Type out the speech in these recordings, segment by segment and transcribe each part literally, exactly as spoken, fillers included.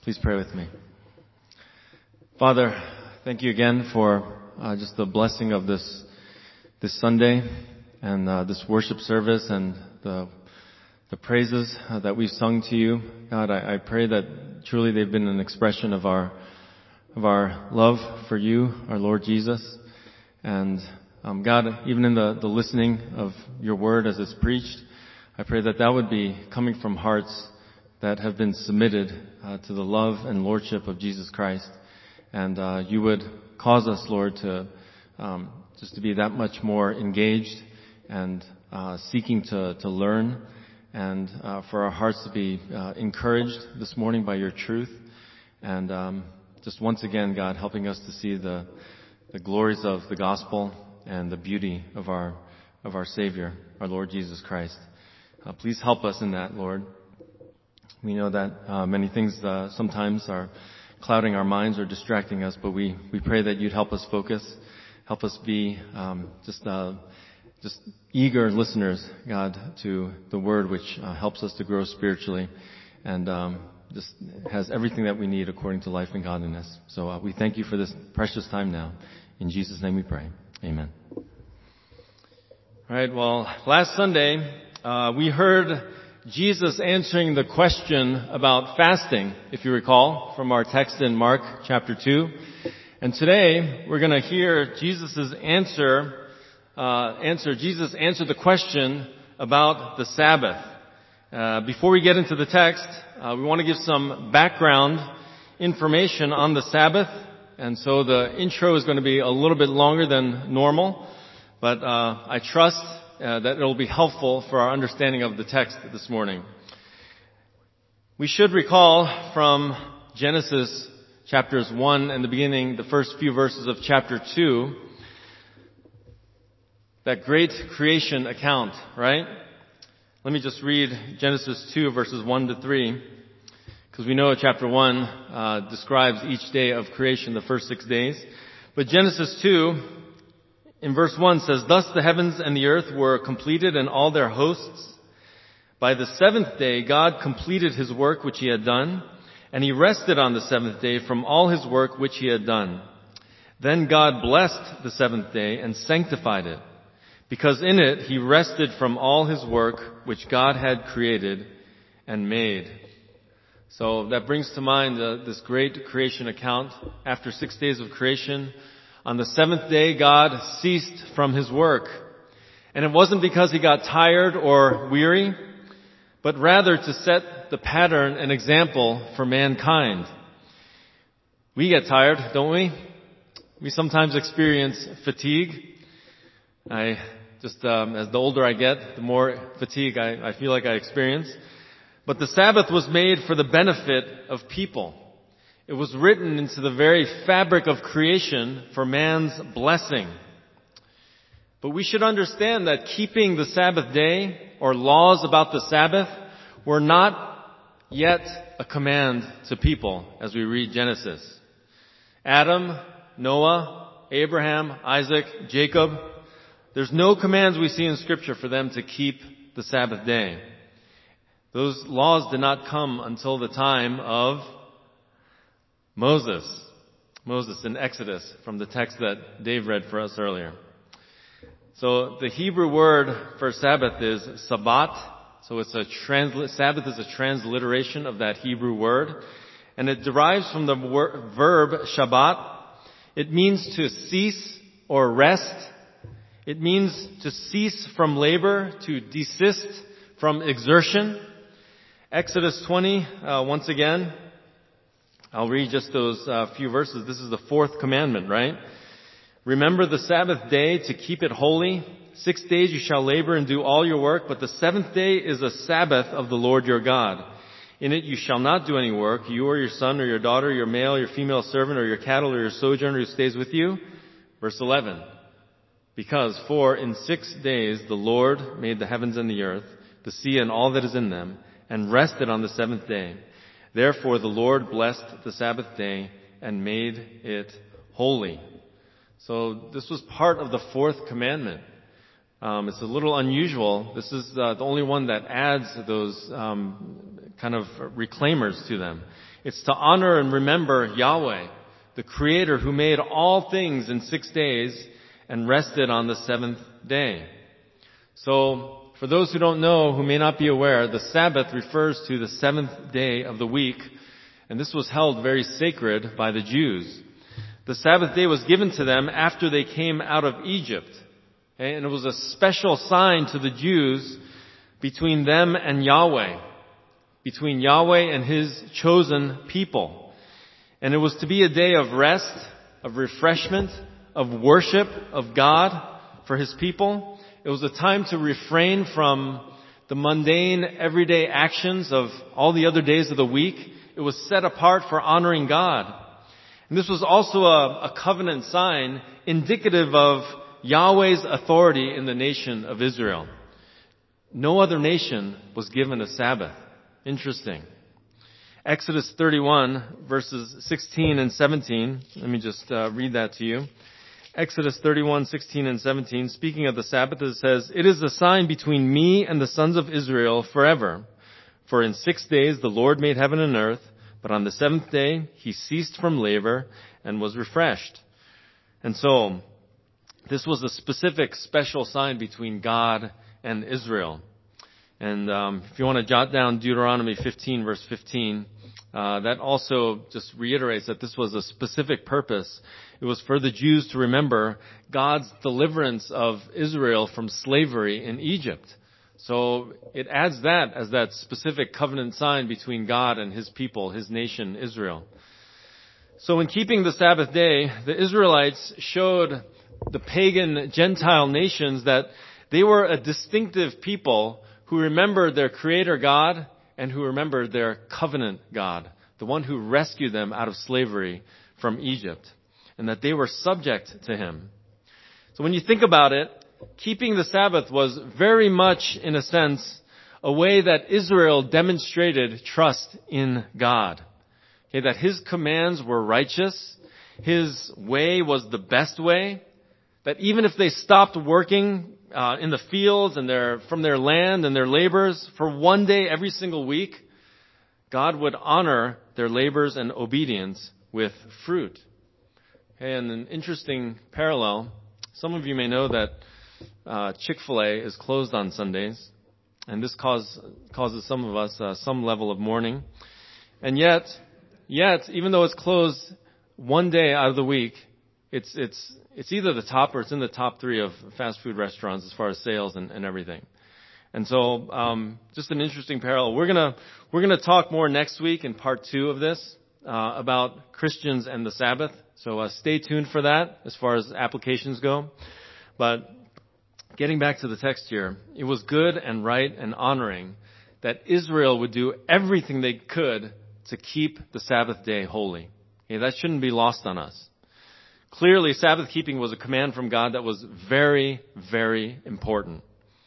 Please pray with me. Father, thank you again for uh, just the blessing of this this Sunday and uh, this worship service and the the praises uh, that we've sung to you. God, I, I pray that truly they've been an expression of our of our love for you, our Lord Jesus. And um, God, even in the, the listening of your word as it's preached, I pray that that would be coming from hearts that have been submitted uh, to the love and lordship of Jesus Christ. And uh, you would cause us, Lord, to um, just to be that much more engaged and uh, seeking to, to learn, and uh, for our hearts to be uh, encouraged this morning by your truth. And um, just once again, God, helping us to see the the glories of the gospel and the beauty of our of our Savior, our Lord Jesus Christ. Uh, please help us in that, Lord. We know that uh, many things uh, sometimes are clouding our minds or distracting us, but we, we pray that you'd help us focus, help us be um, just uh, just eager listeners, God, to the word, which uh, helps us to grow spiritually and um, just has everything that we need according to life and godliness. So uh, we thank you for this precious time now. In Jesus' name we pray. Amen. All right, well, last Sunday uh, we heard Jesus answering the question about fasting, if you recall, from our text in Mark chapter two. And today we're going to hear Jesus' answer, uh, answer, Jesus answered the question about the Sabbath. Uh, before we get into the text, uh, we want to give some background information on the Sabbath. And so the intro is going to be a little bit longer than normal, but uh, I trust Uh, that it will be helpful for our understanding of the text this morning. We should recall from Genesis chapters one and the beginning, the first few verses of chapter two, that great creation account, right? Let me just read Genesis two verses one to three, because we know chapter one uh, describes each day of creation, the first six days. But Genesis two in verse one says, "Thus the heavens and the earth were completed and all their hosts. By the seventh day God completed his work which he had done, and he rested on the seventh day from all his work which he had done. Then God blessed the seventh day and sanctified it, because in it he rested from all his work which God had created and made." So that brings to mind uh, this great creation account. After six days of creation, on the seventh day, God ceased from his work. And it wasn't because he got tired or weary, but rather to set the pattern and example for mankind. We get tired, don't we? We sometimes experience fatigue. I just, um, as the older I get, the more fatigue I, I feel like I experience. But the Sabbath was made for the benefit of people. It was written into the very fabric of creation for man's blessing. But we should understand that keeping the Sabbath day or laws about the Sabbath were not yet a command to people as we read Genesis. Adam, Noah, Abraham, Isaac, Jacob, there's no commands we see in Scripture for them to keep the Sabbath day. Those laws did not come until the time of Moses. Moses in Exodus, from the text that Dave read for us earlier. So the Hebrew word for Sabbath is Sabbat. So it's a transla- Sabbath is a transliteration of that Hebrew word. And it derives from the wor- verb Shabbat. It means to cease or rest. It means to cease from labor, to desist from exertion. Exodus twenty, uh, once again, I'll read just those uh, few verses. This is the fourth commandment, right? "Remember the Sabbath day to keep it holy. Six days you shall labor and do all your work, but the seventh day is a Sabbath of the Lord your God. In it you shall not do any work, you or your son or your daughter, your male, your female servant, or your cattle, or your sojourner who stays with you." Verse eleven. "Because for in six days the Lord made the heavens and the earth, the sea and all that is in them, and rested on the seventh day. Therefore the Lord blessed the Sabbath day and made it holy." So this was part of the fourth commandment. Um, it's a little unusual. This is uh, the only one that adds those um, kind of reclaimers to them. It's to honor and remember Yahweh, the Creator who made all things in six days and rested on the seventh day. So, for those who don't know, who may not be aware, the Sabbath refers to the seventh day of the week, and this was held very sacred by the Jews. The Sabbath day was given to them after they came out of Egypt, okay? And it was a special sign to the Jews between them and Yahweh, between Yahweh and His chosen people. And it was to be a day of rest, of refreshment, of worship of God for His people. It was a time to refrain from the mundane, everyday actions of all the other days of the week. It was set apart for honoring God. And this was also a, a covenant sign indicative of Yahweh's authority in the nation of Israel. No other nation was given a Sabbath. Interesting. Exodus thirty-one, verses sixteen and seventeen. Let me just uh, read that to you. Exodus thirty-one, sixteen and seventeen. Speaking of the Sabbath, it says, "It is a sign between me and the sons of Israel forever. For in six days the Lord made heaven and earth, but on the seventh day He ceased from labor and was refreshed." And so, this was a specific, special sign between God and Israel. And um, if you want to jot down Deuteronomy fifteen, verse fifteen, uh, that also just reiterates that this was a specific purpose. It was for the Jews to remember God's deliverance of Israel from slavery in Egypt. So it adds that as that specific covenant sign between God and His people, His nation, Israel. So in keeping the Sabbath day, the Israelites showed the pagan Gentile nations that they were a distinctive people who remembered their Creator God and who remembered their covenant God, the one who rescued them out of slavery from Egypt, and that they were subject to Him. So when you think about it, keeping the Sabbath was very much, in a sense, a way that Israel demonstrated trust in God. Okay, that His commands were righteous, His way was the best way, that even if they stopped working uh, in the fields and their, from their land and their labors for one day every single week, God would honor their labors and obedience with fruit. Okay, and an interesting parallel, some of you may know that uh, Chick-fil-A is closed on Sundays, and this cause, causes some of us uh, some level of mourning. And yet, yet, even though it's closed one day out of the week, it's it's it's either the top or it's in the top three of fast food restaurants as far as sales and, and everything. And so, um, just an interesting parallel. We're gonna we're gonna talk more next week in part two of this uh, about Christians and the Sabbath. So uh, stay tuned for that as far as applications go. But getting back to the text here, it was good and right and honoring that Israel would do everything they could to keep the Sabbath day holy. Okay, that shouldn't be lost on us. Clearly, Sabbath keeping was a command from God that was very, very important.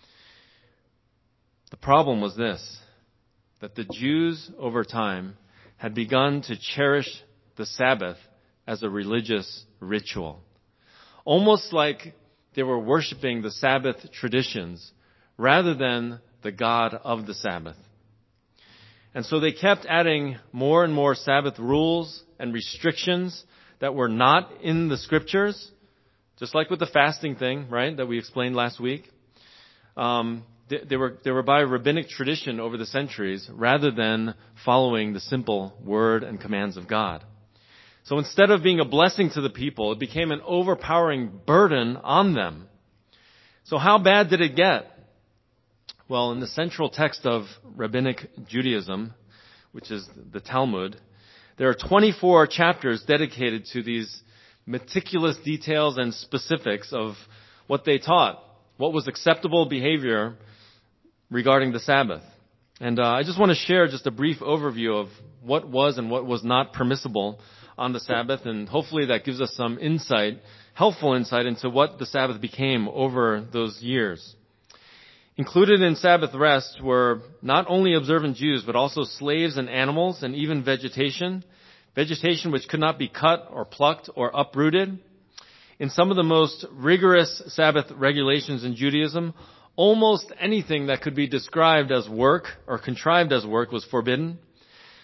The problem was this, that the Jews over time had begun to cherish the Sabbath as a religious ritual. Almost like they were worshiping the Sabbath traditions rather than the God of the Sabbath. And so they kept adding more and more Sabbath rules and restrictions that were not in the Scriptures, just like with the fasting thing, right, that we explained last week. Um, they, they were they were by rabbinic tradition over the centuries rather than following the simple word and commands of God. So instead of being a blessing to the people, it became an overpowering burden on them. So how bad did it get? Well, in the central text of Rabbinic Judaism, which is the Talmud, there are twenty-four chapters dedicated to these meticulous details and specifics of what they taught, what was acceptable behavior regarding the Sabbath. And uh, I just want to share just a brief overview of what was and what was not permissible on the Sabbath, and hopefully that gives us some insight, helpful insight into what the Sabbath became over those years. Included in Sabbath rest were not only observant Jews, but also slaves and animals and even vegetation, vegetation which could not be cut or plucked or uprooted. In some of the most rigorous Sabbath regulations in Judaism, almost anything that could be described as work or contrived as work was forbidden.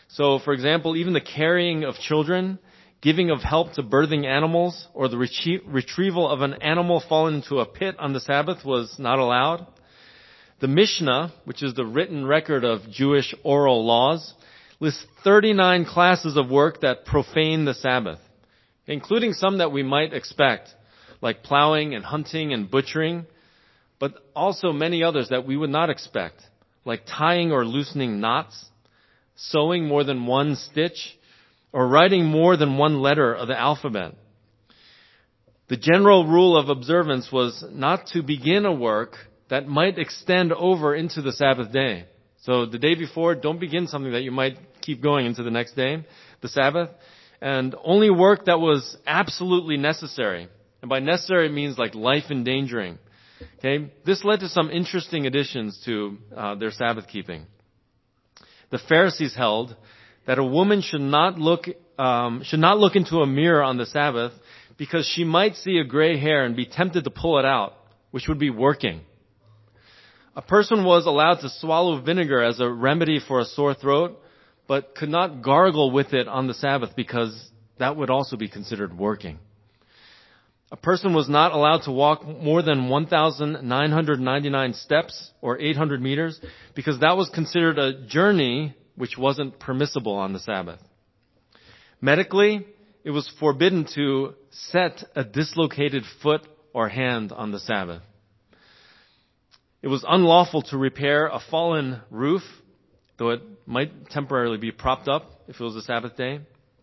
So, for example, even the carrying of children, giving of help to birthing animals, or the retrie- retrieval of an animal fallen into a pit on the Sabbath was not allowed. The Mishnah, which is the written record of Jewish oral laws, lists thirty-nine classes of work that profane the Sabbath, including some that we might expect, like plowing and hunting and butchering, but also many others that we would not expect, like tying or loosening knots, sewing more than one stitch, or writing more than one letter of the alphabet. The general rule of observance was not to begin a work that might extend over into the Sabbath day. So the day before, don't begin something that you might keep going into the next day, the Sabbath, and only work that was absolutely necessary. And by necessary, it means like life endangering. Okay, this led to some interesting additions to uh, their Sabbath keeping. The Pharisees held that a woman should not look um, should not look into a mirror on the Sabbath because she might see a gray hair and be tempted to pull it out, which would be working. A person was allowed to swallow vinegar as a remedy for a sore throat, but could not gargle with it on the Sabbath because that would also be considered working. A person was not allowed to walk more than one thousand nine hundred ninety-nine steps or eight hundred meters because that was considered a journey which wasn't permissible on the Sabbath. Medically, it was forbidden to set a dislocated foot or hand on the Sabbath. It was unlawful to repair a fallen roof, though it might temporarily be propped up if it was a Sabbath day.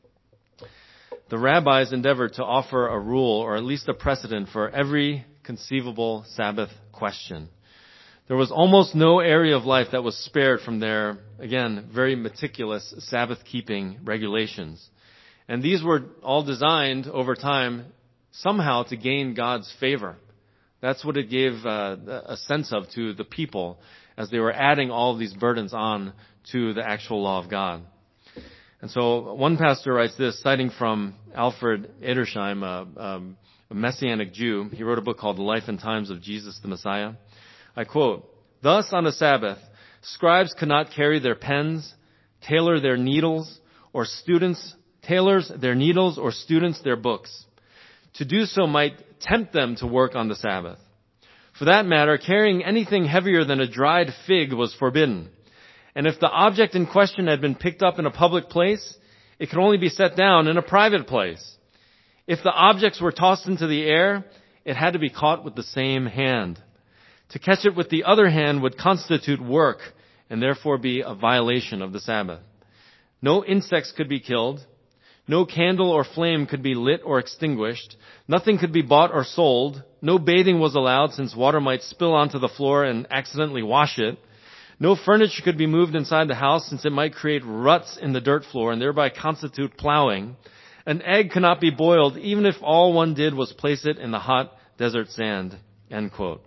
The rabbis endeavored to offer a rule or at least a precedent for every conceivable Sabbath question. There was almost no area of life that was spared from their, again, very meticulous Sabbath-keeping regulations. And these were all designed over time somehow to gain God's favor. That's what it gave uh, a sense of to the people as they were adding all of these burdens on to the actual law of God. And so one pastor writes this, citing from Alfred Edersheim, a, um, a Messianic Jew. He wrote a book called The Life and Times of Jesus the Messiah. I quote, "Thus on the Sabbath, scribes could not carry their pens, tailor their needles, or students, tailors their needles or students their books. To do so might tempt them to work on the Sabbath. For that matter, carrying anything heavier than a dried fig was forbidden. And if the object in question had been picked up in a public place, it could only be set down in a private place. If the objects were tossed into the air, it had to be caught with the same hand. To catch it with the other hand would constitute work and therefore be a violation of the Sabbath. No insects could be killed. No candle or flame could be lit or extinguished. Nothing could be bought or sold. No bathing was allowed since water might spill onto the floor and accidentally wash it. No furniture could be moved inside the house since it might create ruts in the dirt floor and thereby constitute plowing. An egg cannot be boiled even if all one did was place it in the hot desert sand." End quote.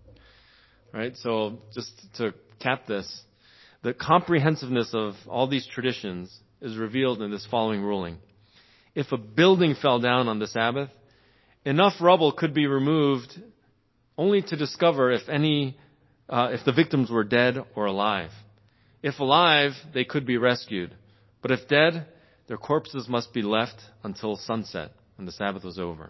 All right, so just to cap this, the comprehensiveness of all these traditions is revealed in this following ruling. If a building fell down on the Sabbath, enough rubble could be removed only to discover if any Uh, if the victims were dead or alive. If alive, they could be rescued. But if dead, their corpses must be left until sunset, when the Sabbath was over.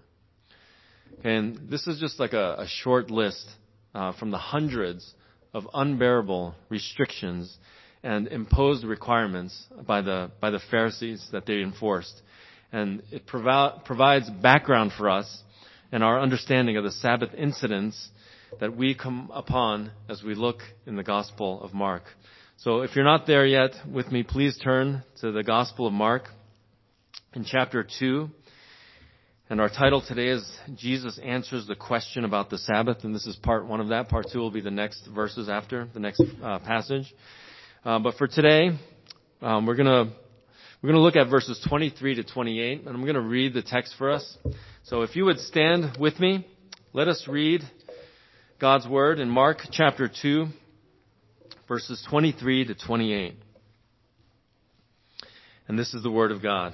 And this is just like a, a short list uh, from the hundreds of unbearable restrictions and imposed requirements by the by the Pharisees that they enforced. And it provi- provides background for us and our understanding of the Sabbath incidents that we come upon as we look in the Gospel of Mark. So if you're not there yet with me, please turn to the Gospel of Mark in chapter two. And our title today is Jesus Answers the Question About the Sabbath. And this is part one of that. Part two will be the next verses after, the next uh, passage. Uh, but for today, um, we're going to we're going to look at verses twenty-three to twenty-eight. And I'm going to read the text for us. So if you would stand with me, let us read God's Word in Mark chapter two, verses twenty-three to twenty-eight. And this is the Word of God.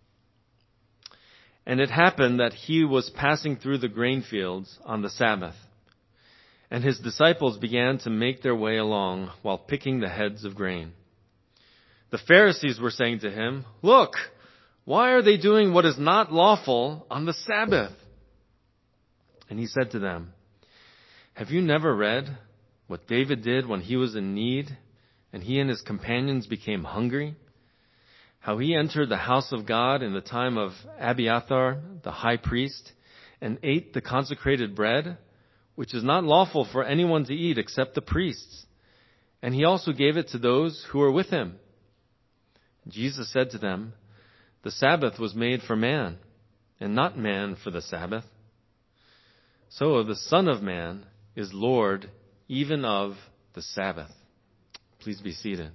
"And it happened that he was passing through the grain fields on the Sabbath, and his disciples began to make their way along while picking the heads of grain. The Pharisees were saying to him, "Look, why are they doing what is not lawful on the Sabbath?" And he said to them, "Have you never read what David did when he was in need and he and his companions became hungry? How he entered the house of God in the time of Abiathar, the high priest, and ate the consecrated bread, which is not lawful for anyone to eat except the priests. And he also gave it to those who were with him." Jesus said to them, "The Sabbath was made for man, and not man for the Sabbath. So the Son of Man is Lord even of the Sabbath." Please be seated.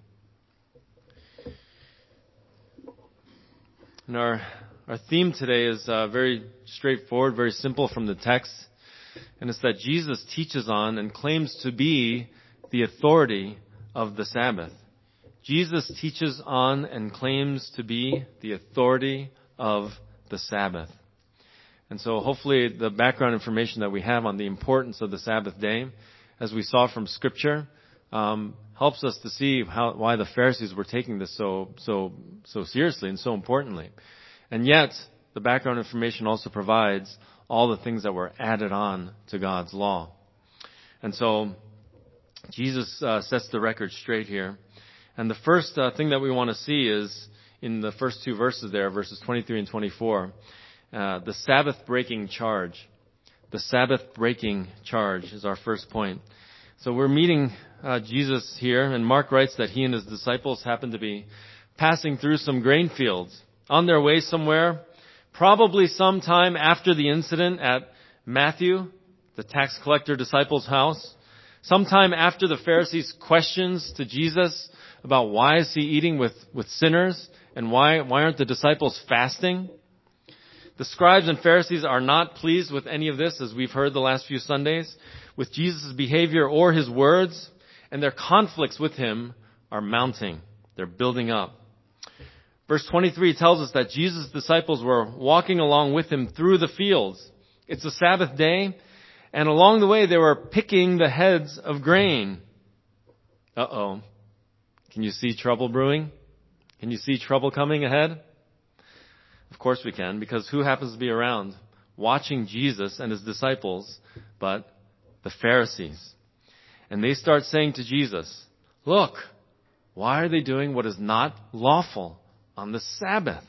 And our, our theme today is uh, very straightforward, very simple from the text. And it's that Jesus teaches on and claims to be the authority of the Sabbath. Jesus teaches on and claims to be the authority of the Sabbath. And so hopefully the background information that we have on the importance of the Sabbath day, as we saw from Scripture, um, helps us to see how, why the Pharisees were taking this so, so, so seriously and so importantly. And yet, the background information also provides all the things that were added on to God's law. And so, Jesus uh, sets the record straight here. And the first uh, thing that we want to see is in the first two verses there, verses twenty-three and twenty-four, uh, the Sabbath breaking charge. The Sabbath breaking charge is our first point. So we're meeting uh, Jesus here, and Mark writes that he and his disciples happened to be passing through some grain fields on their way somewhere, probably sometime after the incident at Matthew, the tax collector disciple's house, sometime after the Pharisees' questions to Jesus about why is he eating with, with sinners and why, why aren't the disciples fasting? The scribes and Pharisees are not pleased with any of this, as we've heard the last few Sundays, with Jesus' behavior or his words, and their conflicts with him are mounting. They're building up. Verse twenty-three tells us that Jesus' disciples were walking along with him through the fields. It's a Sabbath day, and along the way they were picking the heads of grain. Uh-oh. Can you see trouble brewing? Can you see trouble coming ahead? Of course we can, because who happens to be around watching Jesus and his disciples but the Pharisees? And they start saying to Jesus, "Look, why are they doing what is not lawful on the Sabbath?"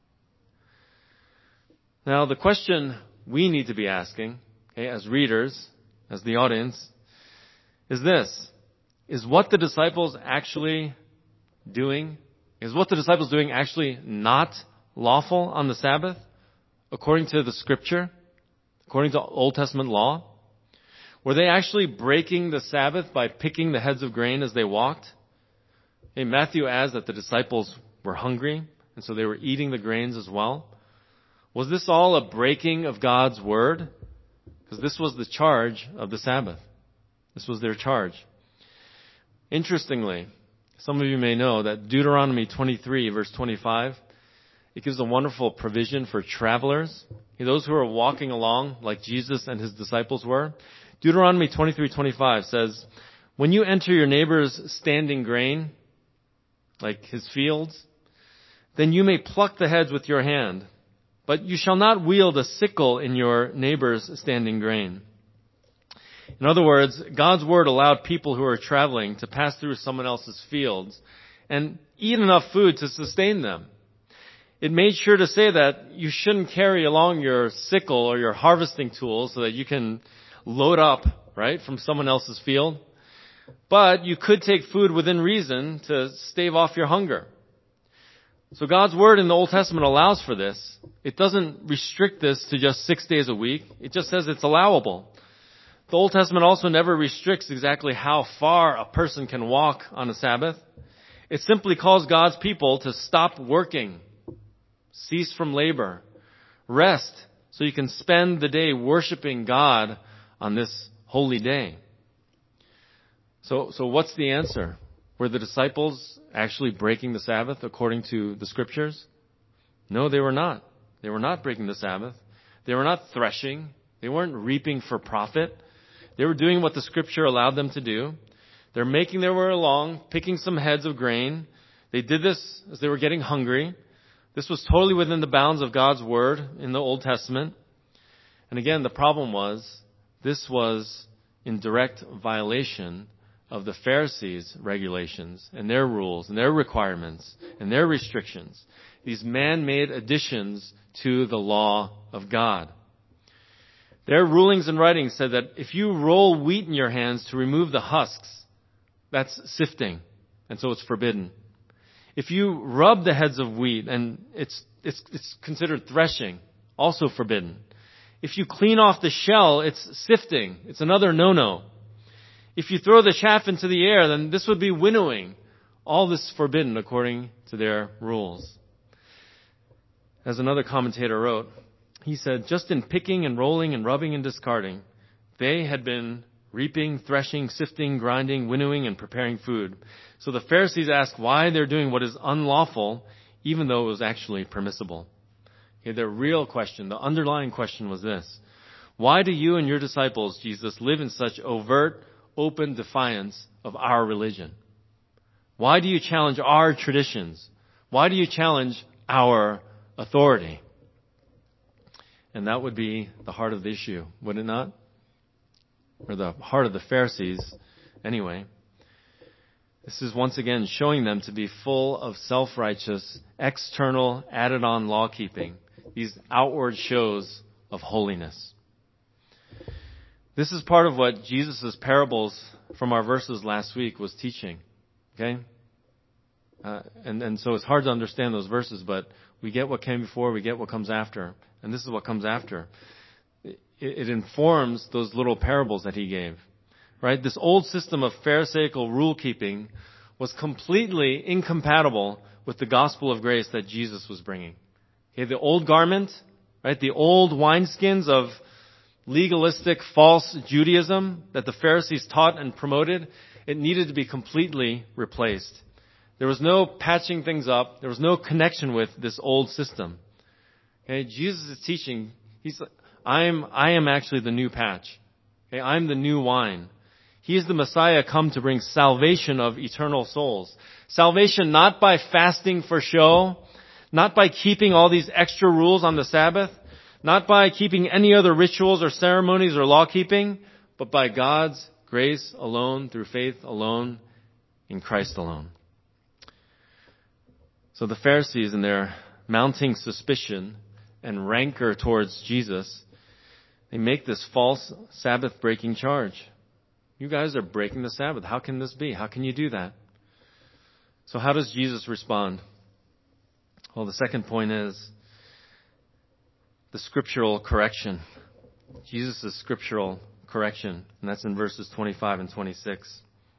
Now, the question we need to be asking, okay, as readers, as the audience, is this. Is what the disciples actually doing, is what the disciples doing actually not lawful on the Sabbath, according to the Scripture, according to Old Testament law? Were they actually breaking the Sabbath by picking the heads of grain as they walked? Hey, Matthew adds that the disciples were hungry, and so they were eating the grains as well. Was this all a breaking of God's word? Because this was the charge of the Sabbath. This was their charge. Interestingly, some of you may know that Deuteronomy twenty-three, verse twenty-five, it gives a wonderful provision for travelers, those who are walking along like Jesus and his disciples were. Deuteronomy twenty-three twenty-five says, "When you enter your neighbor's standing grain, like his fields, then you may pluck the heads with your hand, but you shall not wield a sickle in your neighbor's standing grain." In other words, God's word allowed people who are traveling to pass through someone else's fields and eat enough food to sustain them. It made sure to say that you shouldn't carry along your sickle or your harvesting tools so that you can load up, right, from someone else's field. But you could take food within reason to stave off your hunger. So God's word in the Old Testament allows for this. It doesn't restrict this to just six days a week. It just says it's allowable. The Old Testament also never restricts exactly how far a person can walk on a Sabbath. It simply calls God's people to stop working, cease from labor, rest, so you can spend the day worshiping God on this holy day. So, so what's the answer? Were the disciples actually breaking the Sabbath according to the Scriptures? No, they were not. They were not breaking the Sabbath. They were not threshing. They weren't reaping for profit. They were doing what the Scripture allowed them to do. They're making their way along, picking some heads of grain. They did this as they were getting hungry. This was totally within the bounds of God's word in the Old Testament. And again, the problem was this was in direct violation of the Pharisees' regulations and their rules and their requirements and their restrictions. These man-made additions to the law of God. Their rulings and writings said that if you roll wheat in your hands to remove the husks, that's sifting, and so it's forbidden. If you rub the heads of wheat, and it's it's it's considered threshing, also forbidden. If you clean off the shell, it's sifting. It's another no-no. If you throw the chaff into the air, then this would be winnowing. All this is forbidden according to their rules. As another commentator wrote, he said, just in picking and rolling and rubbing and discarding, they had been reaping, threshing, sifting, grinding, winnowing, and preparing food. So the Pharisees asked why they're doing what is unlawful, even though it was actually permissible. Okay, their real question, the underlying question was this: why do you and your disciples, Jesus, live in such overt, open defiance of our religion? Why do you challenge our traditions? Why do you challenge our authority? And that would be the heart of the issue, would it not? Or the heart of the Pharisees, anyway. This is once again showing them to be full of self-righteous, external, added-on law-keeping. These outward shows of holiness. This is part of what Jesus' parables from our verses last week was teaching. Okay? Uh, and, and so it's hard to understand those verses, but we get what came before, we get what comes after. And this is what comes after. It, it informs those little parables that he gave. Right? This old system of Pharisaical rule-keeping was completely incompatible with the gospel of grace that Jesus was bringing. Okay, the old garment, right? The old wineskins of legalistic false Judaism that the Pharisees taught and promoted, it needed to be completely replaced. There was no patching things up. There was no connection with this old system. Okay, Jesus is teaching. He's, I am, I am actually the new patch. Okay, I'm the new wine. He is the Messiah come to bring salvation of eternal souls. Salvation not by fasting for show, not by keeping all these extra rules on the Sabbath, not by keeping any other rituals or ceremonies or law-keeping, but by God's grace alone, through faith alone, in Christ alone. So the Pharisees, in their mounting suspicion and rancor towards Jesus, they make this false Sabbath-breaking charge. You guys are breaking the Sabbath. How can this be? How can you do that? So how does Jesus respond? Well, the second point is the scriptural correction. Jesus' scriptural correction. And that's in verses twenty-five and twenty-six.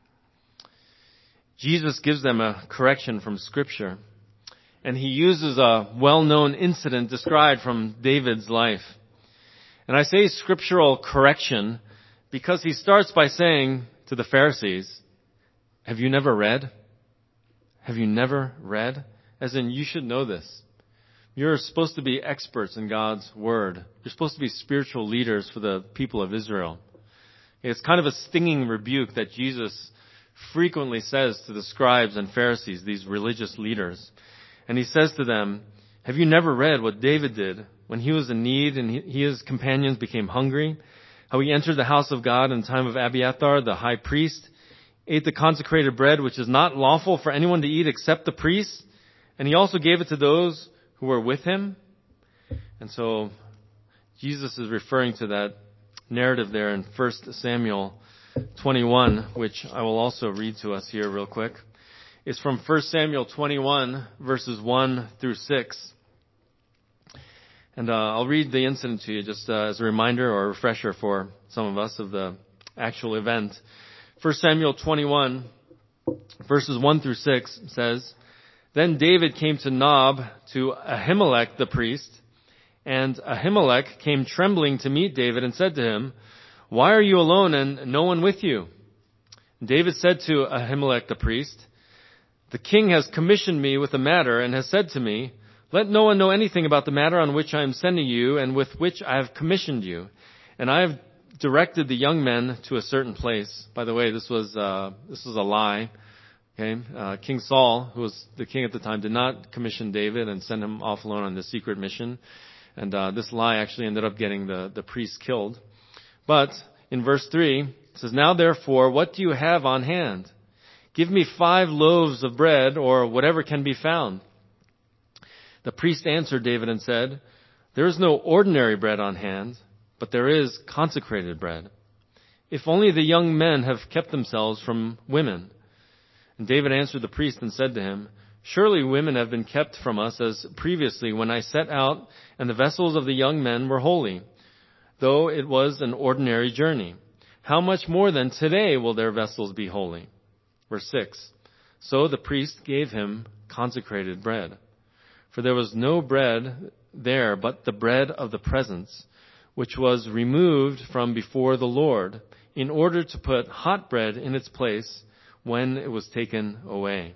Jesus gives them a correction from Scripture. And he uses a well-known incident described from David's life. And I say scriptural correction because he starts by saying to the Pharisees, have you never read? Have you never read? As in, you should know this. You're supposed to be experts in God's Word. You're supposed to be spiritual leaders for the people of Israel. It's kind of a stinging rebuke that Jesus frequently says to the scribes and Pharisees, these religious leaders. And he says to them, have you never read what David did when he was in need and he, he his companions became hungry? How he entered the house of God in the time of Abiathar, the high priest, ate the consecrated bread, which is not lawful for anyone to eat except the priests. And he also gave it to those who were with him. And so Jesus is referring to that narrative there in First Samuel twenty-one, which I will also read to us here real quick. It's from First Samuel twenty-one, verses one through six. And uh, I'll read the incident to you just uh, as a reminder or a refresher for some of us of the actual event. First Samuel twenty-one, verses one through six says, then David came to Nob to Ahimelech the priest, and Ahimelech came trembling to meet David and said to him, why are you alone and no one with you? David said to Ahimelech the priest, the king has commissioned me with a matter and has said to me, let no one know anything about the matter on which I am sending you and with which I have commissioned you. And I have directed the young men to a certain place. By the way, this was uh, this was a lie. Okay, uh, King Saul, who was the king at the time, did not commission David and send him off alone on this secret mission. And uh, this lie actually ended up getting the, the priest killed. But in verse three, it says, "Now therefore, what do you have on hand? Give me five loaves of bread, or whatever can be found." The priest answered David and said, "There is no ordinary bread on hand, but there is consecrated bread. If only the young men have kept themselves from women." And David answered the priest and said to him, "Surely women have been kept from us as previously when I set out and the vessels of the young men were holy, though it was an ordinary journey. How much more then today will their vessels be holy?" Verse six, "So the priest gave him consecrated bread. For there was no bread there but the bread of the presence, which was removed from before the Lord, in order to put hot bread in its place when it was taken away."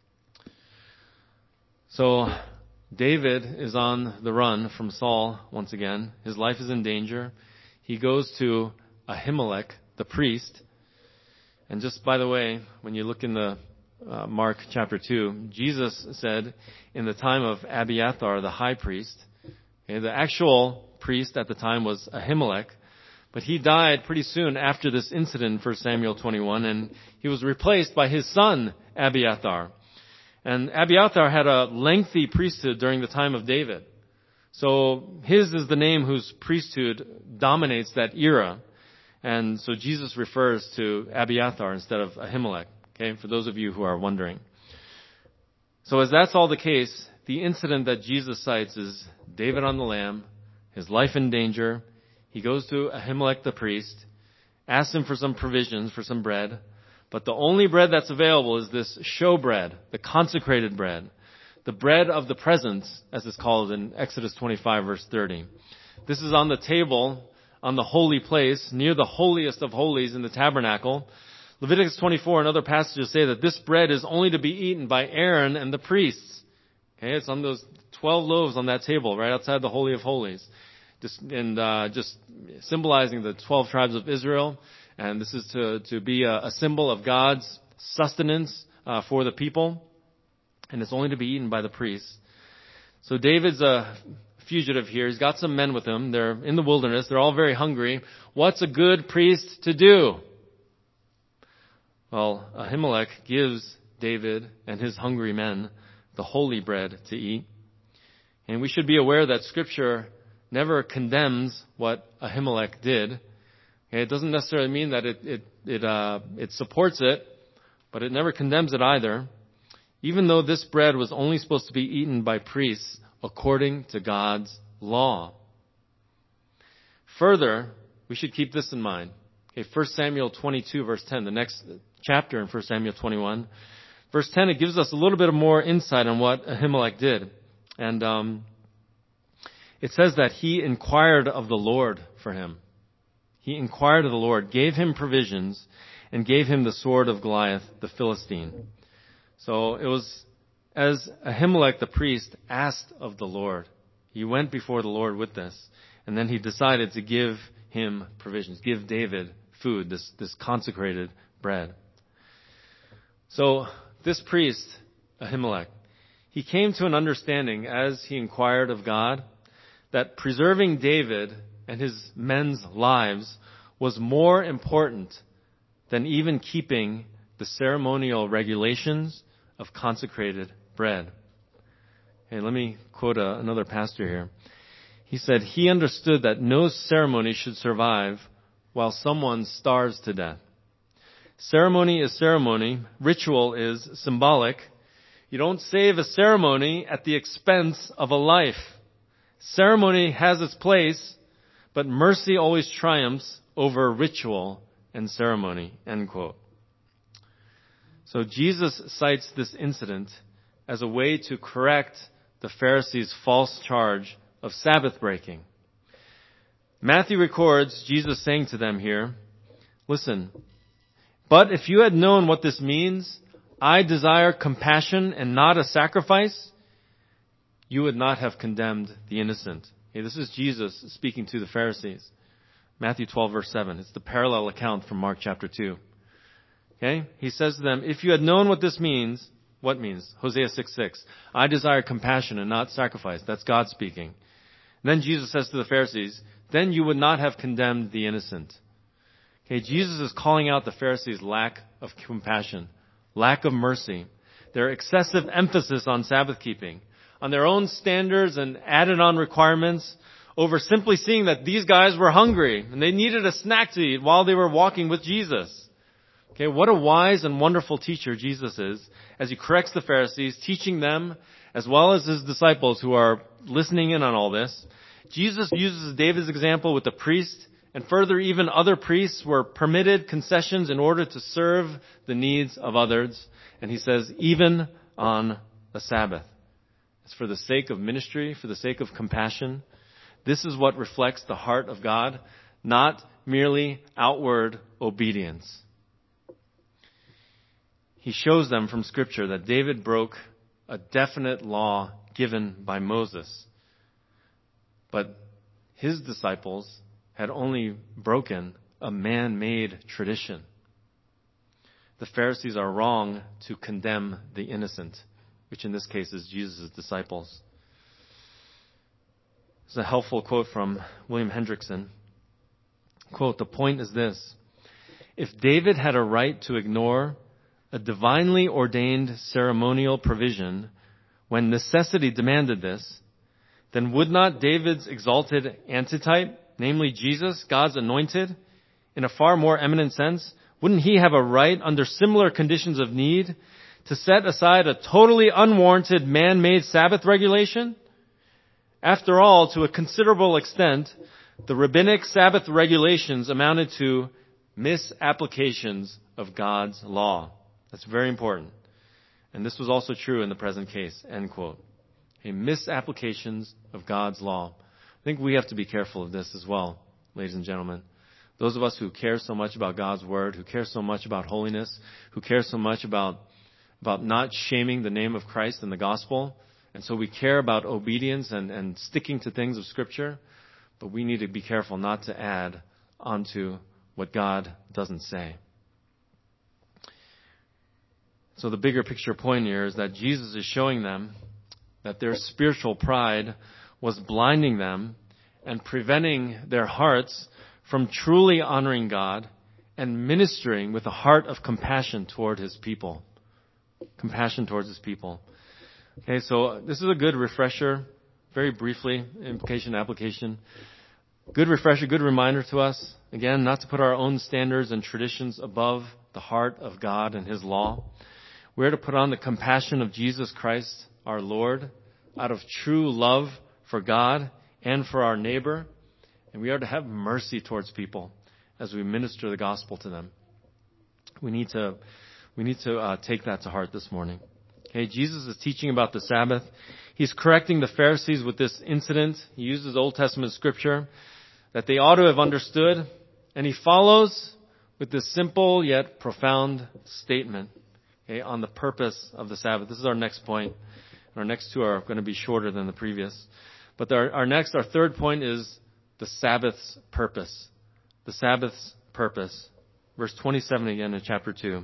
So David is on the run from Saul once again. His life is in danger. He goes to Ahimelech, the priest. And just by the way, when you look in the uh, Mark chapter two, Jesus said in the time of Abiathar, the high priest, okay, the actual priest at the time was Ahimelech, but he died pretty soon after this incident in First Samuel twenty-one, and he was replaced by his son Abiathar. And Abiathar had a lengthy priesthood during the time of David. So his is the name whose priesthood dominates that era. And so Jesus refers to Abiathar instead of Ahimelech, okay, for those of you who are wondering. So as that's all the case, the incident that Jesus cites is David on the lam, his life in danger. He goes to Ahimelech the priest, asks him for some provisions, for some bread. But the only bread that's available is this show bread, the consecrated bread, the bread of the presence, as it's called in Exodus twenty-five, verse thirty. This is on the table on the holy place, near the holiest of holies in the tabernacle. Leviticus twenty-four and other passages say that this bread is only to be eaten by Aaron and the priests. Okay, it's on those twelve loaves on that table right outside the Holy of Holies. Just, and uh, just symbolizing the twelve tribes of Israel. And this is to, to be a, a symbol of God's sustenance uh, for the people. And it's only to be eaten by the priests. So David's a fugitive here. He's got some men with him. They're in the wilderness. They're all very hungry. What's a good priest to do? Well, Ahimelech gives David and his hungry men the holy bread to eat. And we should be aware that Scripture never condemns what Ahimelech did. Okay, it doesn't necessarily mean that it it it, uh, it supports it, but it never condemns it either. Even though this bread was only supposed to be eaten by priests according to God's law. Further, we should keep this in mind. Okay, First Samuel twenty-two, verse ten, the next chapter in First Samuel twenty-one. Verse ten, it gives us a little bit more insight on what Ahimelech did. And um, it says that he inquired of the Lord for him. He inquired of the Lord, gave him provisions, and gave him the sword of Goliath, the Philistine. So it was as Ahimelech the priest asked of the Lord. He went before the Lord with this, and then he decided to give him provisions, give David food, this, this consecrated bread. So this priest, Ahimelech, he came to an understanding as he inquired of God that preserving David and his men's lives was more important than even keeping the ceremonial regulations of consecrated bread. Hey, let me quote a, another pastor here. He said, he understood that no ceremony should survive while someone starves to death. Ceremony is ceremony. Ritual is symbolic. You don't save a ceremony at the expense of a life. Ceremony has its place, but mercy always triumphs over ritual and ceremony, end quote. So Jesus cites this incident as a way to correct the Pharisees' false charge of Sabbath breaking. Matthew records Jesus saying to them here, listen, but if you had known what this means, I desire compassion and not a sacrifice, you would not have condemned the innocent. Okay, this is Jesus speaking to the Pharisees. Matthew twelve, verse seven. It's the parallel account from Mark chapter two. Okay? He says to them, if you had known what this means, what means? Hosea six six. I desire compassion and not sacrifice. That's God speaking. And then Jesus says to the Pharisees, then you would not have condemned the innocent. Okay, Jesus is calling out the Pharisees' lack of compassion, lack of mercy, their excessive emphasis on Sabbath keeping, on their own standards and added on requirements over simply seeing that these guys were hungry and they needed a snack to eat while they were walking with Jesus. Okay, what a wise and wonderful teacher Jesus is as he corrects the Pharisees, teaching them as well as his disciples who are listening in on all this. Jesus uses David's example with the priest, and further even other priests were permitted concessions in order to serve the needs of others. And he says, even on the Sabbath. It's for the sake of ministry, for the sake of compassion. This is what reflects the heart of God, not merely outward obedience. He shows them from Scripture that David broke a definite law given by Moses. But his disciples had only broken a man-made tradition. The Pharisees are wrong to condemn the innocent, which in this case is Jesus' disciples. It's a helpful quote from William Hendrickson. Quote, the point is this: if David had a right to ignore a divinely ordained ceremonial provision when necessity demanded this, then would not David's exalted antitype, namely Jesus, God's anointed, in a far more eminent sense, wouldn't he have a right under similar conditions of need to set aside a totally unwarranted man-made Sabbath regulation? After all, to a considerable extent, the rabbinic Sabbath regulations amounted to misapplications of God's law. That's very important. And this was also true in the present case, end quote. Okay, misapplications of God's law. I think we have to be careful of this as well, ladies and gentlemen. Those of us who care so much about God's word, who care so much about holiness, who care so much about, about not shaming the name of Christ and the gospel, and so we care about obedience and, and sticking to things of Scripture, but we need to be careful not to add onto what God doesn't say. So the bigger picture point here is that Jesus is showing them that their spiritual pride was blinding them and preventing their hearts from truly honoring God and ministering with a heart of compassion toward His people. Compassion towards His people. Okay, so this is a good refresher, very briefly, implication, application. Good refresher, good reminder to us, again, not to put our own standards and traditions above the heart of God and His law. We're to put on the compassion of Jesus Christ, our Lord, out of true love for God and for our neighbor. And we are to have mercy towards people as we minister the gospel to them. We need to, we need to uh, take that to heart this morning. Okay, Jesus is teaching about the Sabbath. He's correcting the Pharisees with this incident. He uses Old Testament scripture that they ought to have understood. And he follows with this simple yet profound statement, okay, on the purpose of the Sabbath. This is our next point. Our next two are going to be shorter than the previous. But our, our next, our third point is the Sabbath's purpose. The Sabbath's purpose. Verse twenty-seven again in chapter two.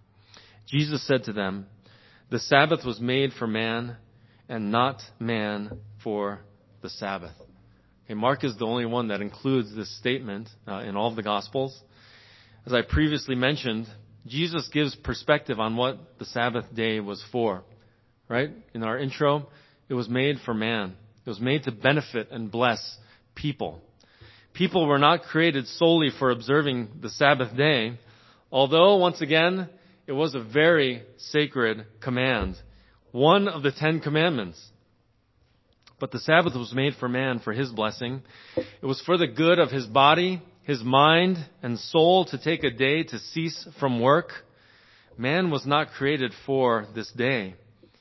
Jesus said to them, the Sabbath was made for man and not man for the Sabbath. Okay, Mark is the only one that includes this statement uh, in all of the Gospels. As I previously mentioned, Jesus gives perspective on what the Sabbath day was for. Right? In our intro, it was made for man. It was made to benefit and bless people. People were not created solely for observing the Sabbath day, although, once again, it was a very sacred command, one of the Ten Commandments. But the Sabbath was made for man for his blessing. It was for the good of his body, his mind, and soul to take a day to cease from work. Man was not created for this day.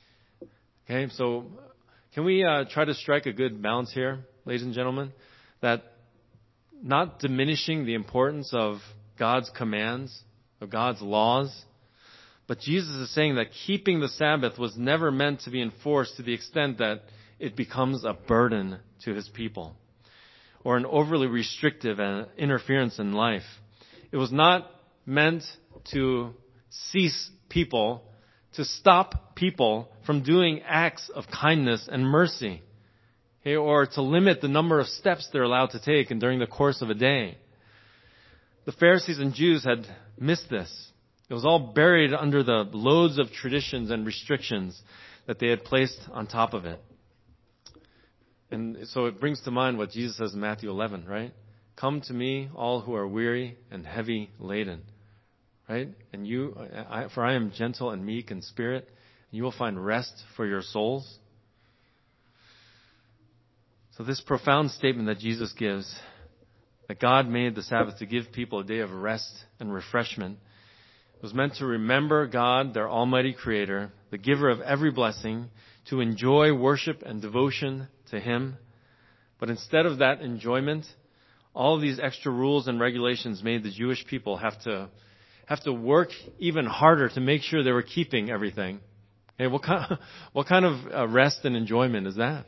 Okay, so can we uh, try to strike a good balance here, ladies and gentlemen? That not diminishing the importance of God's commands, of God's laws, but Jesus is saying that keeping the Sabbath was never meant to be enforced to the extent that it becomes a burden to His people or an overly restrictive interference in life. It was not meant to cease people, to stop people from doing acts of kindness and mercy, okay, or to limit the number of steps they're allowed to take and during the course of a day. The Pharisees and Jews had missed this. It was all buried under the loads of traditions and restrictions that they had placed on top of it. And so it brings to mind what Jesus says in Matthew eleven, right? Come to me, all who are weary and heavy laden, right? And you, I, for I am gentle and meek in spirit, and you will find rest for your souls. So this profound statement that Jesus gives, that God made the Sabbath to give people a day of rest and refreshment, was meant to remember God, their almighty creator, the giver of every blessing, to enjoy worship and devotion to Him. But instead of that enjoyment, all of these extra rules and regulations made the Jewish people have to have to work even harder to make sure they were keeping everything. Hey, what kind of, what kind of uh, rest and enjoyment is that?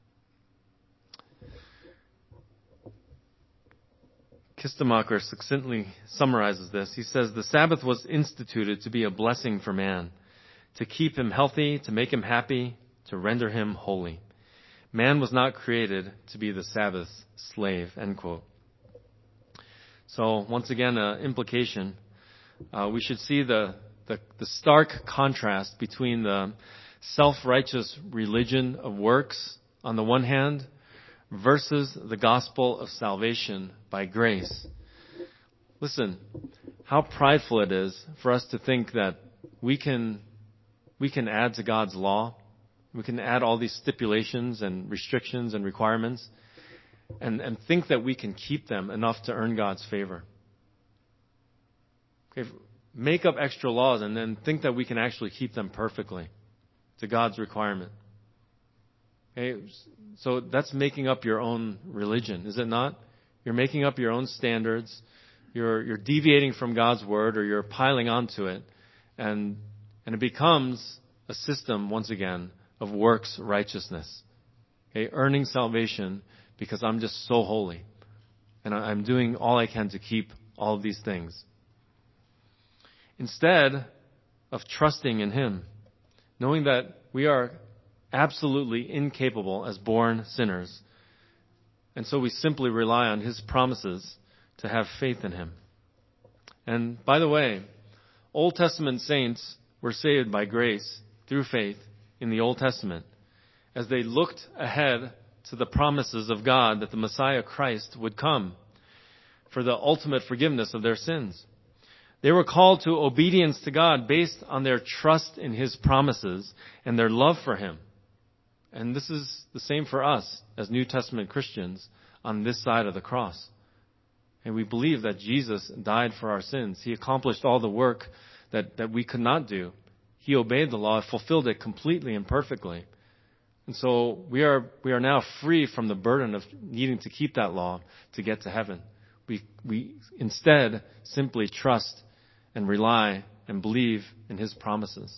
Kistemacher succinctly summarizes this. He says, the Sabbath was instituted to be a blessing for man, to keep him healthy, to make him happy, to render him holy. Man was not created to be the Sabbath's slave, end quote. So, once again, an implication. Uh, we should see the, the, the stark contrast between the self-righteous religion of works on the one hand versus the gospel of salvation by grace. Listen, how prideful it is for us to think that we can we can add to God's law. We can add all these stipulations and restrictions and requirements and, and think that we can keep them enough to earn God's favor. Okay, make up extra laws and then think that we can actually keep them perfectly to God's requirement. Okay, so that's making up your own religion, is it not? You're making up your own standards. You're you're deviating from God's word, or you're piling onto it, and and it becomes a system once again of works righteousness. Okay, earning salvation because I'm just so holy, and I'm doing all I can to keep all of these things. Instead of trusting in Him, knowing that we are absolutely incapable as born sinners, and so we simply rely on His promises to have faith in Him. And by the way, Old Testament saints were saved by grace through faith in the Old Testament as they looked ahead to the promises of God that the Messiah Christ would come for the ultimate forgiveness of their sins. They were called to obedience to God based on their trust in His promises and their love for Him. And this is the same for us as New Testament Christians on this side of the cross. And we believe that Jesus died for our sins. He accomplished all the work that, that we could not do. He obeyed the law, fulfilled it completely and perfectly. And so we are we are now free from the burden of needing to keep that law to get to heaven. We we instead simply trust and rely and believe in His promises.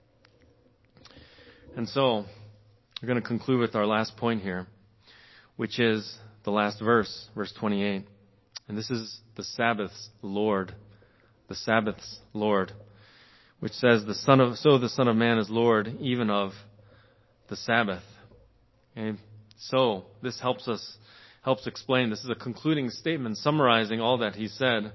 And so we're going to conclude with our last point here, which is the last verse, verse twenty-eight. And this is the Sabbath's Lord, the Sabbath's Lord, which says, "The Son of so the Son of Man is Lord even of the Sabbath." And so this helps us helps explain. This is a concluding statement summarizing all that He said.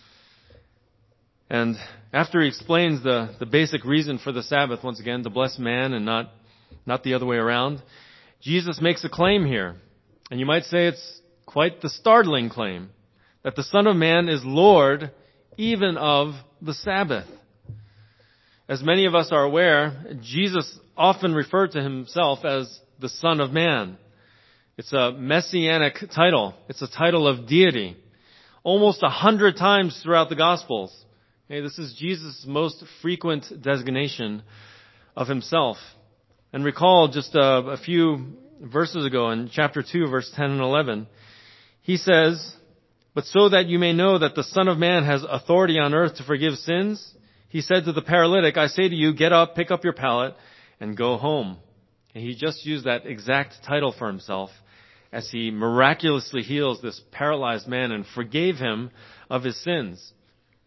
And after He explains the, the basic reason for the Sabbath, once again, to bless man and not, not the other way around, Jesus makes a claim here. And you might say it's quite the startling claim, that the Son of Man is Lord even of the Sabbath. As many of us are aware, Jesus often referred to Himself as the Son of Man. It's a messianic title. It's a title of deity. Almost a hundred times throughout the Gospels. Okay, this is Jesus' most frequent designation of Himself. And recall just a, a few verses ago in chapter two, verse ten and eleven, He says, "But so that you may know that the Son of Man has authority on earth to forgive sins, He said to the paralytic, I say to you, get up, pick up your pallet, and go home." And He just used that exact title for Himself as He miraculously heals this paralyzed man and forgave him of his sins.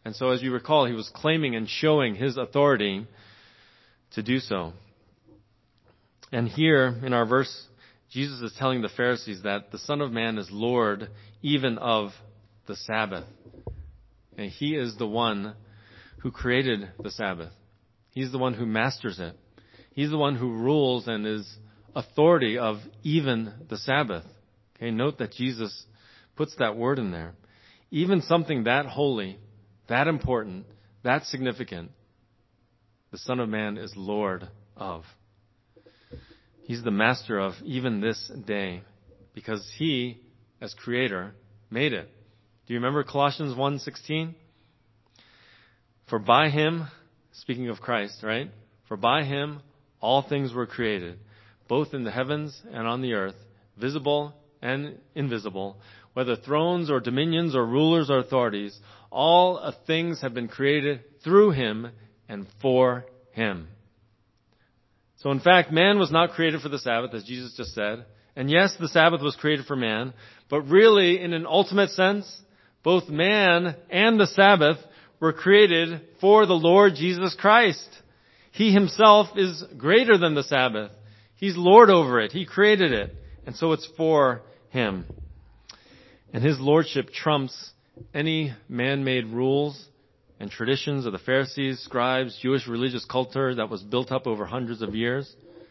And so as you recall, he was claiming and showing his authority to do so. And here in our verse, Jesus is telling the Pharisees that the Son of Man is Lord even of the Sabbath. And he is the one who created the Sabbath. He's the one who masters it. He's the one who rules and is authority of even the Sabbath. Okay, note that Jesus puts that word in there. Even something that holy, that important, that significant, the Son of Man is Lord of. He's the master of even this day because he, as creator, made it. Do you remember Colossians one sixteen? For by him, speaking of Christ, right? For by him all things were created, both in the heavens and on the earth, visible and invisible, whether thrones or dominions or rulers or authorities, all things have been created through him and for him. So in fact, man was not created for the Sabbath, as Jesus just said. And yes, the Sabbath was created for man. But really, in an ultimate sense, both man and the Sabbath were created for the Lord Jesus Christ. He himself is greater than the Sabbath. He's Lord over it. He created it. And so it's for him. And his lordship trumps any man-made rules and traditions of the Pharisees, scribes, Jewish religious culture that was built up over hundreds of years.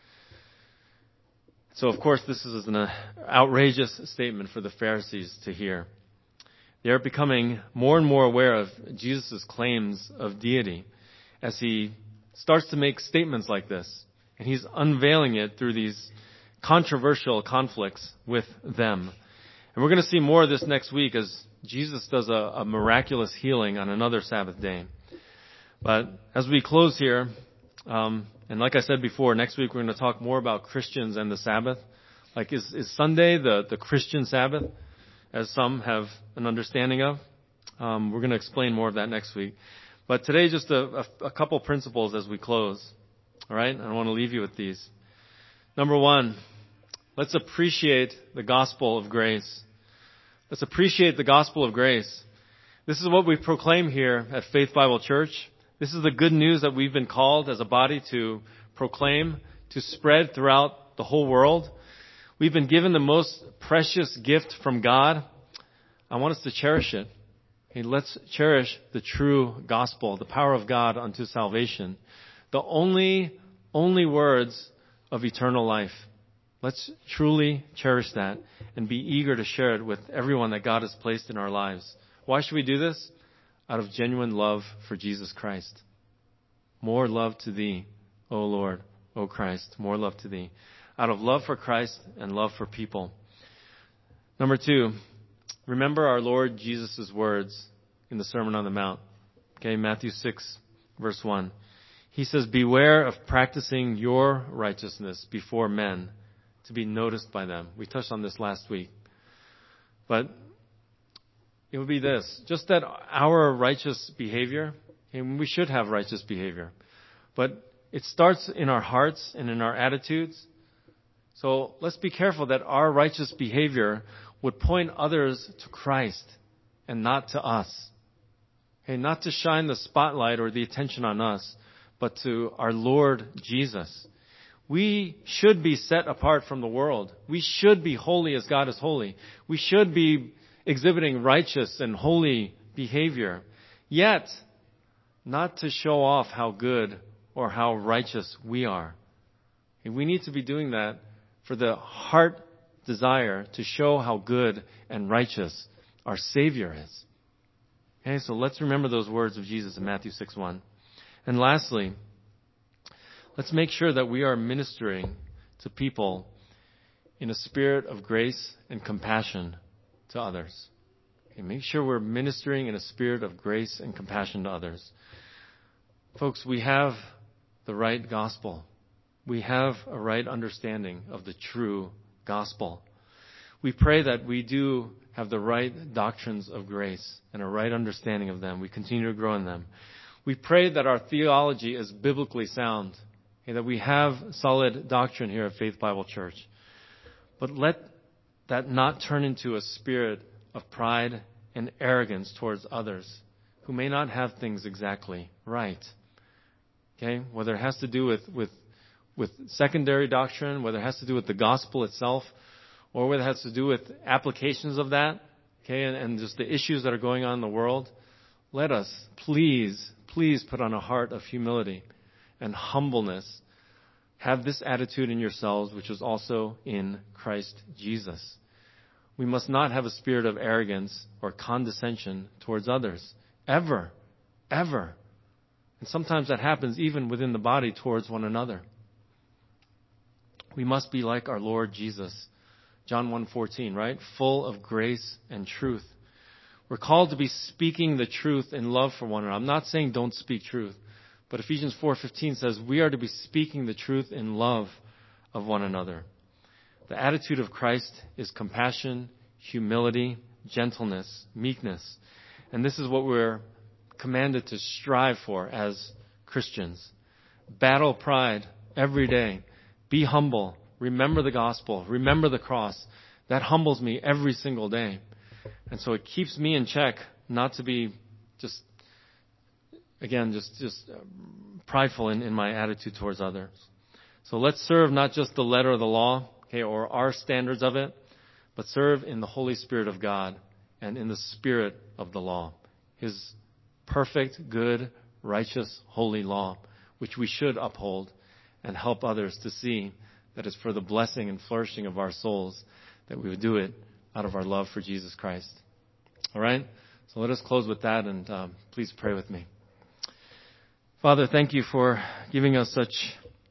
So, of course, this is an outrageous statement for the Pharisees to hear. They are becoming more and more aware of Jesus' claims of deity as he starts to make statements like this. And he's unveiling it through these controversial conflicts with them. And we're going to see more of this next week as Jesus does a, a miraculous healing on another Sabbath day. But as we close here, um, and like I said before, next week we're going to talk more about Christians and the Sabbath. Like, is, is Sunday the, the Christian Sabbath, as some have an understanding of? Um, we're going to explain more of that next week. But today, just a, a, a couple principles as we close. All right? I want to leave you with these. Number one, let's appreciate the gospel of grace. Let's appreciate the gospel of grace. This is what we proclaim here at Faith Bible Church. This is the good news that we've been called as a body to proclaim, to spread throughout the whole world. We've been given the most precious gift from God. I want us to cherish it. Okay, let's cherish the true gospel, the power of God unto salvation. The only, only words of eternal life. Let's truly cherish that and be eager to share it with everyone that God has placed in our lives. Why should we do this? Out of genuine love for Jesus Christ. More love to thee, O Lord, O Christ, more love to thee. Out of love for Christ and love for people. Number two, remember our Lord Jesus' words in the Sermon on the Mount. Okay, Matthew six, verse one. He says, beware of practicing your righteousness before men to be noticed by them. We touched on this last week. But it would be this, just that our righteous behavior, and we should have righteous behavior, but it starts in our hearts and in our attitudes. So let's be careful that our righteous behavior would point others to Christ and not to us. Okay, not to shine the spotlight or the attention on us, but to our Lord Jesus. We should be set apart from the world. We should be holy as God is holy. We should be exhibiting righteous and holy behavior. Yet, not to show off how good or how righteous we are. And we need to be doing that for the heart desire to show how good and righteous our Savior is. Okay, so let's remember those words of Jesus in Matthew six one. And lastly, let's make sure that we are ministering to people in a spirit of grace and compassion to others. Okay, make sure we're ministering in a spirit of grace and compassion to others. Folks, we have the right gospel. We have a right understanding of the true gospel. We pray that we do have the right doctrines of grace and a right understanding of them. We continue to grow in them. We pray that our theology is biblically sound and that we have solid doctrine here at Faith Bible Church. But let that not turn into a spirit of pride and arrogance towards others who may not have things exactly right. Okay? Whether it has to do with, with, with secondary doctrine, whether it has to do with the gospel itself, or whether it has to do with applications of that, okay, and, and just the issues that are going on in the world, let us please, please put on a heart of humility and humbleness. Have this attitude in yourselves, which is also in Christ Jesus. We must not have a spirit of arrogance or condescension towards others. Ever. Ever. And sometimes that happens even within the body towards one another. We must be like our Lord Jesus. John one fourteen, right? Full of grace and truth. We're called to be speaking the truth in love for one another. I'm not saying don't speak truth. But Ephesians four fifteen says we are to be speaking the truth in love of one another. The attitude of Christ is compassion, humility, gentleness, meekness. And this is what we're commanded to strive for as Christians. Battle pride every day. Be humble. Remember the gospel. Remember the cross. That humbles me every single day. And so it keeps me in check not to be just Again, just, just prideful in, in my attitude towards others. So let's serve not just the letter of the law, okay, or our standards of it, but serve in the Holy Spirit of God and in the spirit of the law. His perfect, good, righteous, holy law, which we should uphold and help others to see that it's for the blessing and flourishing of our souls that we would do it out of our love for Jesus Christ. All right? So let us close with that, and um, please pray with me. Father, thank you for giving us such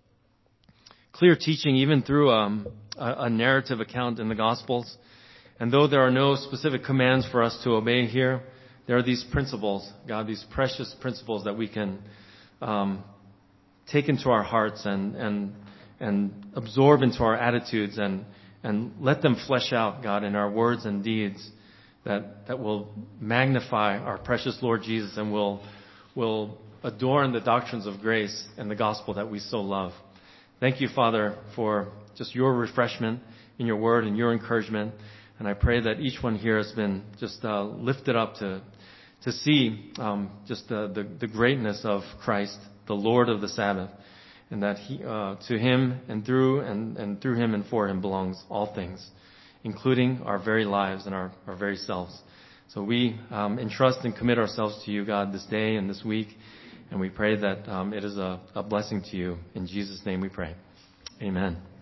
clear teaching, even through um, a, a narrative account in the Gospels. And though there are no specific commands for us to obey here, there are these principles, God, these precious principles that we can um, take into our hearts and and and absorb into our attitudes and and let them flesh out, God, in our words and deeds that that will magnify our precious Lord Jesus and will will adorn the doctrines of grace and the gospel that we so love. Thank you, Father, for just your refreshment in your word and your encouragement. And I pray that each one here has been just uh, lifted up to to see um, just the, the, the greatness of Christ, the Lord of the Sabbath, and that he, uh, to him and through and, and through him and for him belongs all things, including our very lives and our, our very selves. So we um, entrust and commit ourselves to you, God, this day and this week. And we pray that um, it is a, a blessing to you. In Jesus' name we pray. Amen.